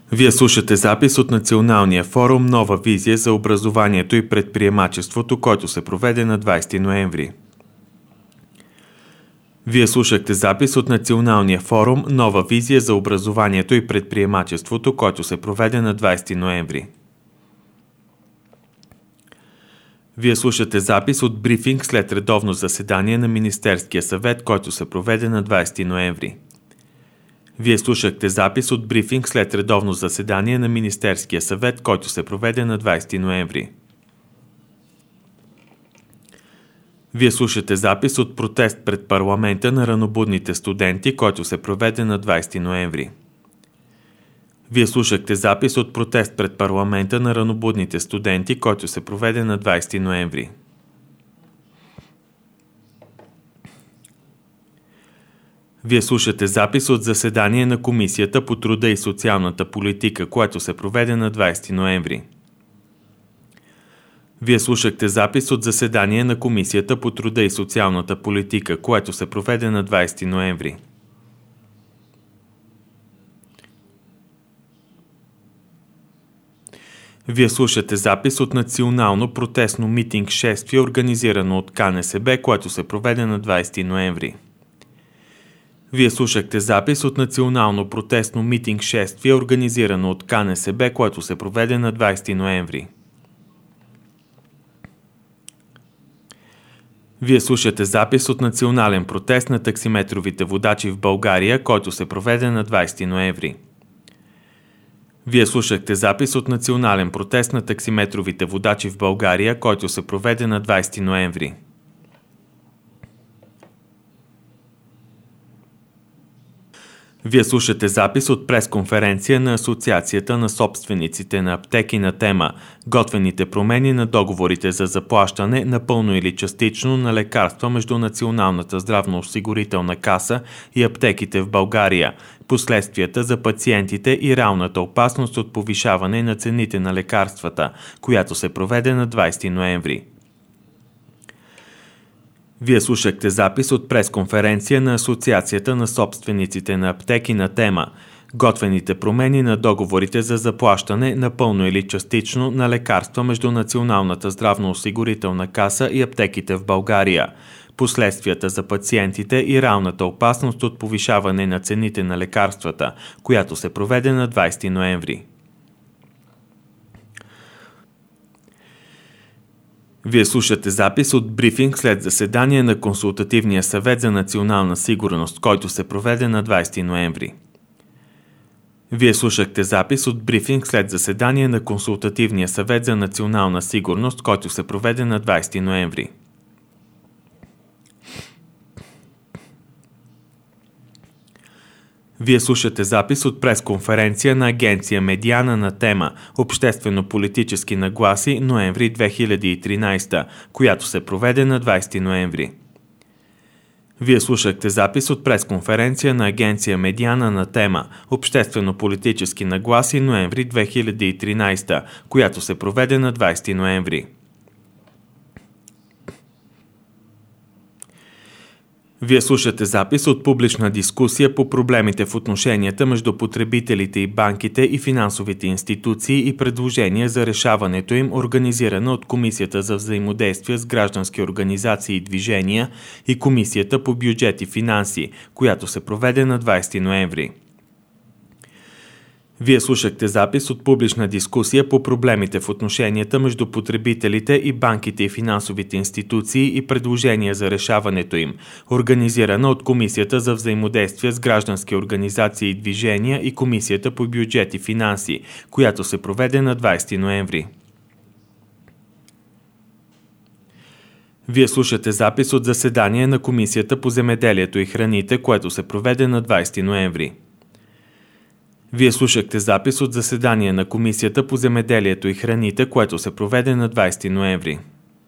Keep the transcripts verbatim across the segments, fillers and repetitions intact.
Вие слушате запис от Националния форум «Нова визия за образованието и предприемачеството», който се проведе на двадесети ноември. Вие слушахте запис от Националния форум «Нова визия за образованието и предприемачеството», който се проведе на двадесети ноември. Вие слушате запис от брифинг след редовно заседание на Министерския съвет, който се проведе на двадесети ноември. Вие слушахте запис от брифинг след редовно заседание на Министерския съвет, който се проведе на двадесети ноември. Вие слушате запис от протест пред парламента на ранобудните студенти, който се проведе на двадесети ноември. Вие слушахте запис от протест пред парламента на ранобудните студенти, който се проведе на двадесети ноември. Вие слушате запис от заседание на Комисията по труда и социалната политика, което се проведе на двадесети ноември. Вие слушахте запис от заседание на Комисията по труда и социалната политика, което се проведе на двадесети ноември. Вие слушате запис от национално протестно митинг шествие, организирано от КНСБ, което се проведе на двадесети ноември. Вие слушахте запис от национално протестно митинг шествие, организирано от КНСБ, което се проведе на двадесети ноември. Вие слушате запис от национален протест на таксиметровите водачи в България, който се проведе на двадесети ноември. Вие слушахте запис от национален протест на таксиметровите водачи в България, който се проведе на двадесети ноември. Вие слушате запис от пресконференция на Асоциацията на собствениците на аптеки на тема «Готвените промени на договорите за заплащане напълно или частично на лекарства между Националната здравноосигурителна каса и аптеките в България, последствията за пациентите и реалната опасност от повишаване на цените на лекарствата», която се проведе на двадесети ноември. Вие слушахте запис от пресконференция на Асоциацията на собствениците на аптеки на тема «Готвените промени на договорите за заплащане напълно или частично на лекарства между Националната здравноосигурителна каса и аптеките в България, последствията за пациентите и реалната опасност от повишаване на цените на лекарствата», която се проведе на двадесети ноември. Вие слушате запис от брифинг след заседание на Консултативния съвет за национална сигурност, който се проведе на двадесети ноември. Вие слушахте запис от брифинг след заседание на Консултативния съвет за национална сигурност, който се проведе на двадесети ноември. Вие слушате запис от пресконференция на агенция Медиана на тема «Обществено-политически нагласи ноември две хиляди и тринадесета», която се проведе на двадесети ноември. Вие слушахте запис от пресконференция на агенция Медиана на тема «Обществено-политически нагласи ноември две хиляди и тринадесета», която се проведе на двадесети ноември. Вие слушате запис от публична дискусия по проблемите в отношенията между потребителите и банките и финансовите институции и предложения за решаването им, организирана от Комисията за взаимодействие с граждански организации и движения и Комисията по бюджет и финанси, която се проведе на двадесети ноември. Вие слушахте запис от публична дискусия по проблемите в отношенията между потребителите и банките и финансовите институции и предложения за решаването им, организирана от Комисията за взаимодействие с граждански организации и движения и Комисията по бюджет и финанси, която се проведе на двадесети ноември. Вие слушате запис от заседание на Комисията по земеделието и храните, което се проведе на двадесети ноември. Вие слушахте запис от заседание на Комисията по земеделието и храните, което се проведе на двадесети ноември.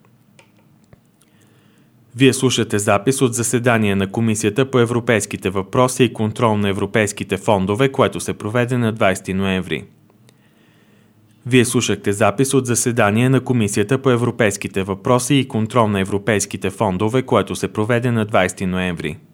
Вие слушате запис от заседание на Комисията по европейските въпроси и контрол на европейските фондове, което се проведе на двадесети ноември. Вие слушахте запис от заседание на Комисията по европейските въпроси и контрол на европейските фондове, което се проведе на двадесети ноември.